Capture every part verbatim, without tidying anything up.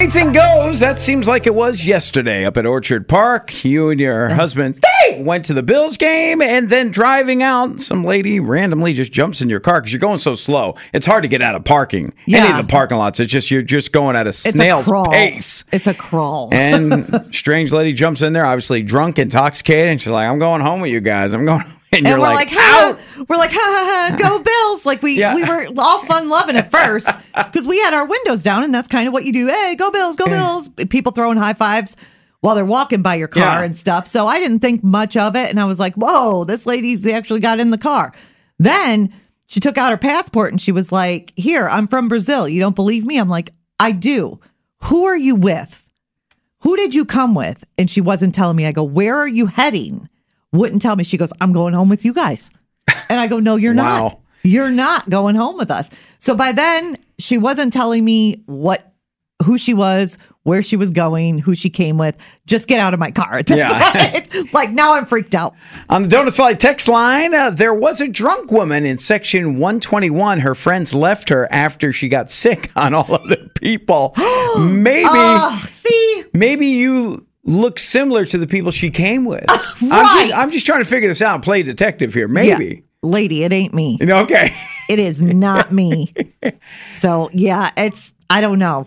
Anything goes. That seems like it was yesterday up at Orchard Park. You and your husband they went to the Bills game, and then driving out, some lady randomly just jumps in your car because you're going so slow. It's hard to get out of parking. Yeah. Any of the parking lots. It's just you're just going at a snail's a pace. It's a crawl. And strange lady jumps in there, obviously drunk, intoxicated, and she's like, "I'm going home with you guys. I'm going." And, and you're we're like, like, ha, we're like, ha, ha, ha, go Bills. Like we, Yeah. we were all fun loving at first because we had our windows down and that's kind of what you do. Hey, go Bills, go Bills. People throwing high fives while they're walking by your car Yeah. and stuff. So I didn't think much of it. And I was like, whoa, this lady's actually got in the car. Then she took out her passport and she was like, here, I'm from Brazil. You don't believe me? I'm like, I do. Who are you with? Who did you come with? And she wasn't telling me. I go, where are you heading? Wouldn't tell me. She goes, I'm going home with you guys. And I go, no, you're Wow. not. You're not going home with us. So by then, she wasn't telling me what, who she was, where she was going, who she came with. Just get out of my car. At that Yeah. point. Like now I'm freaked out. On the Donut Fly text line, uh, there was a drunk woman in section one twenty-one. Her friends left her after she got sick on all other people. Maybe, Oh, see? maybe you look similar to the people she came with. I'm, Right. just, I'm just trying to figure this out and play detective here. Maybe. Yeah. Lady, it ain't me. Okay. It is not me. So yeah, it's, I don't know.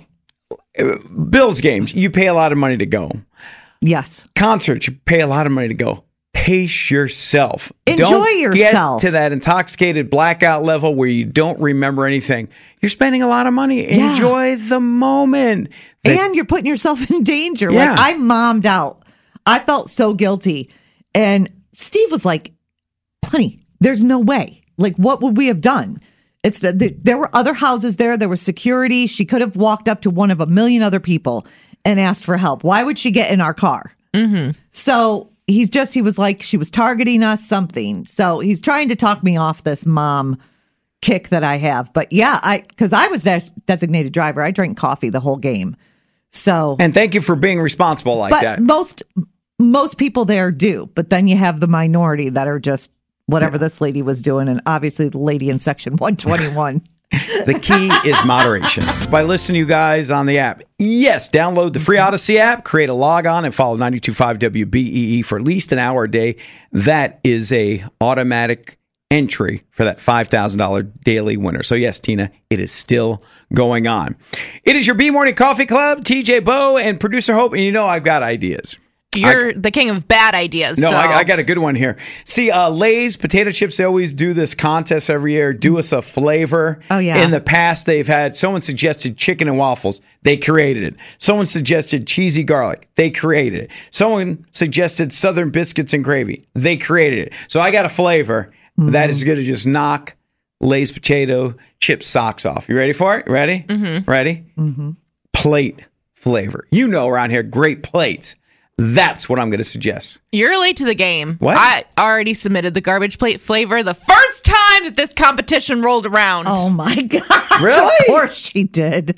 Bills games, you pay a lot of money to go. Yes. Concerts, you pay a lot of money to go. Pace yourself. Enjoy don't yourself. Get to that intoxicated blackout level where you don't remember anything. You're spending a lot of money. Yeah. Enjoy the moment. The- And you're putting yourself in danger. Yeah. Like I mommed out. I felt so guilty. And Steve was like, honey, there's no way. Like, what would we have done? It's the, the, there were other houses there. There was security. She could have walked up to one of a million other people and asked for help. Why would she get in our car? Mm-hmm. So he's just, he was like, she was targeting us, something. So he's trying to talk me off this mom kick that I have. But yeah, I, because I was des- designated driver. I drank coffee the whole game. So, and thank you for being responsible like but that. most most people there do. But then you have the minority that are just whatever this lady was doing, and obviously the lady in section one twenty-one. The key is moderation. By listening to you guys on the app. Yes, download the free Odyssey app, create a log on, and follow ninety-two point five W B E E for at least an hour a day. That is a automatic entry for that five thousand dollars daily winner. So yes, Tina, it is still going on. It is your B Morning Coffee Club, T J Bo and producer Hope, and you know I've got ideas. You're I, the king of bad ideas. No, so. I, I got a good one here. See, uh, Lay's potato chips, they always do this contest every year. Do us a flavor. Oh, yeah. In the past, they've had, someone suggested chicken and waffles. They created it. Someone suggested cheesy garlic. They created it. Someone suggested southern biscuits and gravy. They created it. So I got a flavor mm-hmm. that is going to just knock Lay's potato chip socks off. You ready for it? Ready? Mm-hmm. Ready? Mm-hmm. Plate flavor. You know around here, great plates. That's what I'm going to suggest. You're late to the game. What? I already submitted the garbage plate flavor the first time that this competition rolled around. Oh my gosh. Really? Of course she did.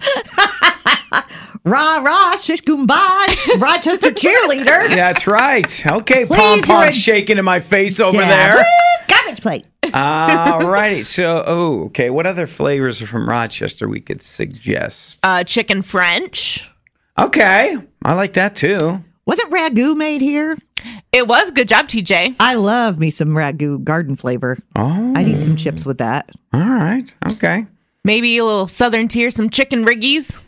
Rah, rah, shish kumbah, Rochester cheerleader. That's right. Okay, Please, pom you're pom a- shaking in my face over Yeah. there. Garbage plate. All righty. So, oh, okay. What other flavors from Rochester we could suggest? Uh, chicken French. Okay, I like that too. Wasn't ragu made here? It was. Good job, T J. I love me some ragu garden flavor. Oh, I'd eat some chips with that. all right. Okay, Maybe a little southern tier, some chicken riggies.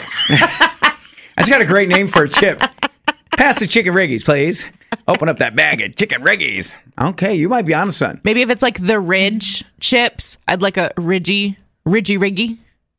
that's got a great name for a chip. Pass the chicken riggies, please. Open up that bag of chicken riggies. Okay, you might be onto something. Maybe if it's like the Ridge chips, I'd like a Ridgy, Ridgy Riggy.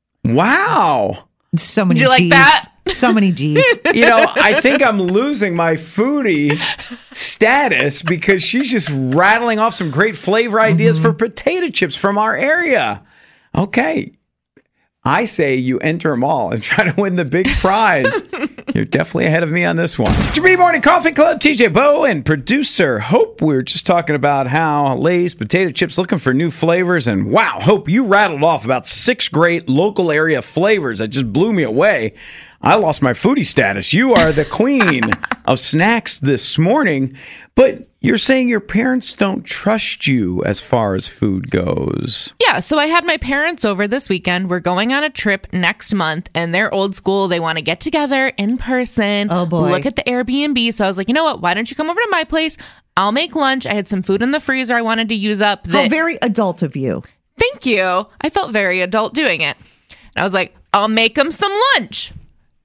Wow. So many Would you like G's. that? So many G's. You know, I think I'm losing my foodie status because she's just rattling off some great flavor ideas mm-hmm. for potato chips from our area. Okay. I say you enter them all and try to win the big prize. You're definitely ahead of me on this one. It's your Morning Coffee Club, T J Bo and producer Hope. We were just talking about how Lay's potato chips looking for new flavors. And wow, Hope, you rattled off about six great local area flavors that just blew me away. I lost my foodie status. You are the queen of snacks this morning. But you're saying your parents don't trust you as far as food goes. Yeah, so I had my parents over this weekend. We're going on a trip next month, and they're old school. They want to get together in person. Oh, boy. Look at the Airbnb. So I was like, you know what? Why don't you come over to my place? I'll make lunch. I had some food in the freezer I wanted to use up. How That, very adult of you. thank you. I felt very adult doing it. And I was like, I'll make them some lunch.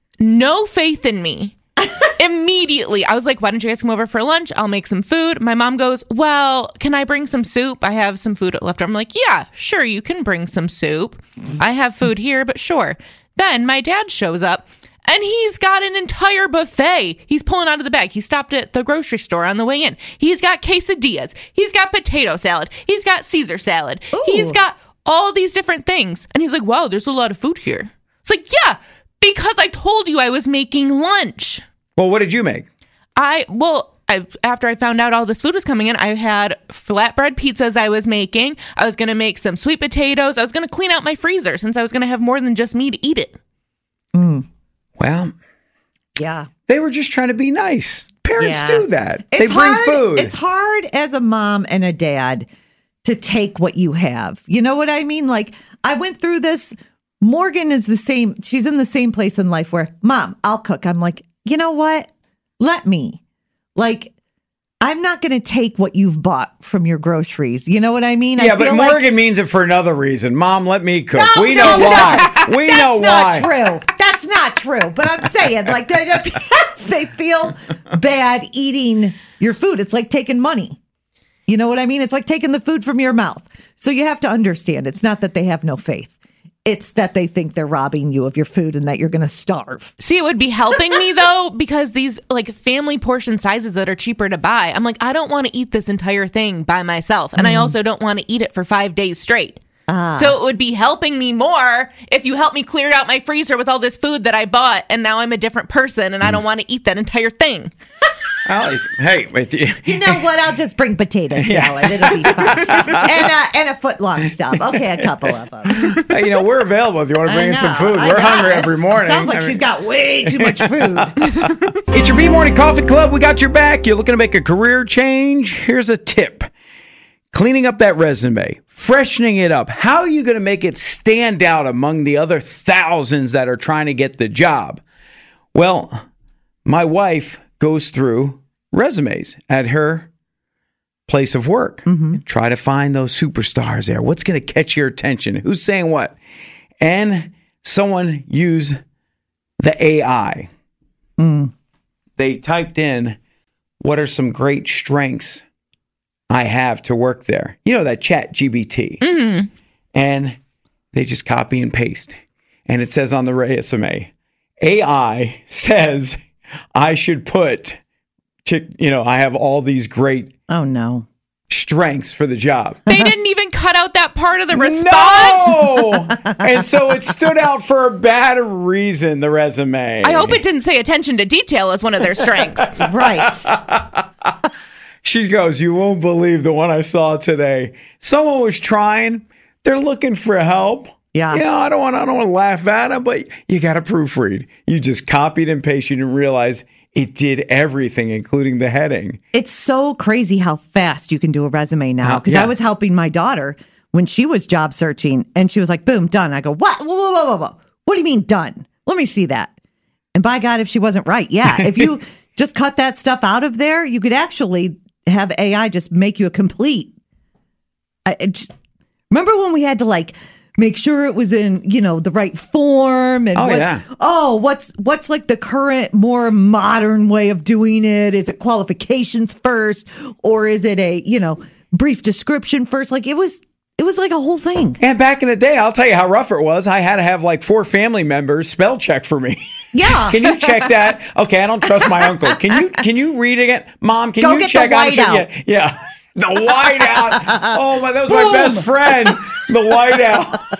No faith in me. Immediately, I was like, why don't you guys come over for lunch? I'll make some food. My mom goes, well, can I bring some soup? I have some food left. I'm like, yeah, sure, you can bring some soup. I have food here, but sure. Then my dad shows up, and he's got an entire buffet. He's pulling out of the bag. He stopped at the grocery store on the way in. He's got quesadillas. He's got potato salad. He's got Caesar salad. Ooh. He's got all these different things. And he's like, wow, there's a lot of food here. It's like, yeah, because I told you I was making lunch. Well, what did you make? I, well, I, after I found out all this food was coming in, I had flatbread pizzas I was making. I was going to make some sweet potatoes. I was going to clean out my freezer since I was going to have more than just me to eat it. Mm. Well, Yeah. they were just trying to be nice. Parents Yeah. do that. It's they bring hard, food. It's hard as a mom and a dad to take what you have. You know what I mean? Like, I went through this. Morgan is the same. She's in the same place in life where, Mom, I'll cook. I'm like, you know what? Let me. Like, I'm not going to take what you've bought from your groceries. You know what I mean? Yeah, I but feel Morgan like, mean it for another reason. Mom, let me cook. No, we no, know no. why. We That's know not why. true. That's not true. But I'm saying, like, they, they feel bad eating your food. It's like taking money. You know what I mean? It's like taking the food from your mouth. So you have to understand, it's not that they have no faith. It's that they think they're robbing you of your food and that you're going to starve. See, it would be helping me though, because these like family portion sizes that are cheaper to buy, I'm like, I don't want to eat this entire thing by myself. And I also don't want to eat it for five days straight. Ah. So it would be helping me more if you help me clear out my freezer with all this food that I bought. And now I'm a different person and I don't want to eat that entire thing. Well, hey, wait, You know what? I'll just bring potato salad. It'll be fine. And, uh, and a foot long stuff. Okay, a couple of them. hey, you know, we're available if you want to bring I in some know, food. I We're know. hungry It's- every morning. Sounds like I mean- she's got way too much food. It's your B Morning Coffee Club. We got your back. You're looking to make a career change? Here's a tip. Cleaning up that resume, freshening it up. How are you going to make it stand out among the other thousands that are trying to get the job? Well, my wife goes through resumes at her place of work. Mm-hmm. Try to find those superstars there. What's going to catch your attention? Who's saying what? And someone used the A I. Mm. They typed in, what are some great strengths I have to work there? You know, that Chat G P T. Mm-hmm. And they just copy and paste. And it says on the resume, A I says I should put, you know, I have all these great Oh, no. strengths for the job. They didn't even cut out that part of the response. No! And so it stood out for a bad reason, the resume. I hope it didn't say attention to detail as one of their strengths. Right. She goes, you won't believe the one I saw today. Someone was trying. They're looking for help. Yeah. You know, I don't want I don't want to laugh at them, but you got to proofread. You just copied and pasted and realize it did everything, including the heading. It's so crazy how fast you can do a resume now. Because Yeah. I was helping my daughter when she was job searching, and she was like, boom, done. I go, what? Whoa, whoa, whoa, whoa, whoa. What do you mean done? Let me see that. And by God, if she wasn't right, yeah. If you just cut that stuff out of there, you could actually have A I just make you a complete. I, it just, remember when we had to like make sure it was in, you know, the right form and Oh, what's yeah. oh, what's what's like the current more modern way of doing it? Is it qualifications first, or is it a, you know, brief description first? Like it was it was like a whole thing. And back in the day, I'll tell you how rough it was. I had to have like four family members spell check for me. Yeah. Can you check that? Okay, I don't trust my uncle. Can you can you read it? Mom, can Go you get the check I'm sure- whiteout. Yeah. yeah. The whiteout. Oh my, that was my Boom. best friend. The whiteout.